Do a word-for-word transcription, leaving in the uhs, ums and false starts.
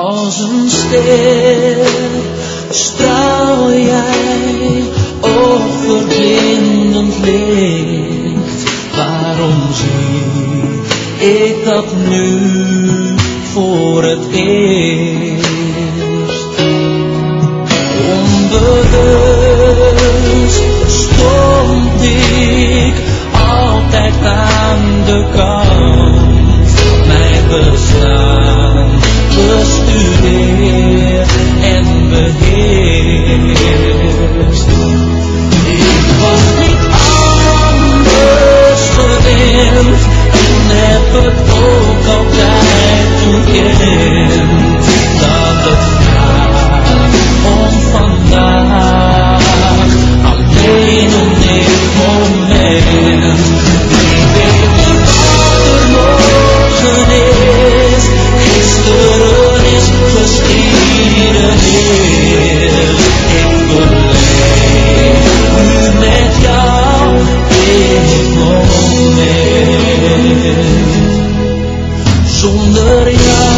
Als een ster straal jij overblindend licht. Waarom zie ik dat nu voor het eerst? Onbewust stond ik altijd aan de kant. Mijn bestaan bestudeert en beheerst. Ik was niet anders gewend en heb het ook altijd toekend dat het gaat om vandaag, alleen om dit moment. Ik weet niet wat er morgen is, gisteren is geschiedenis. Ik beleef nu met jou dit moment. Zonder jou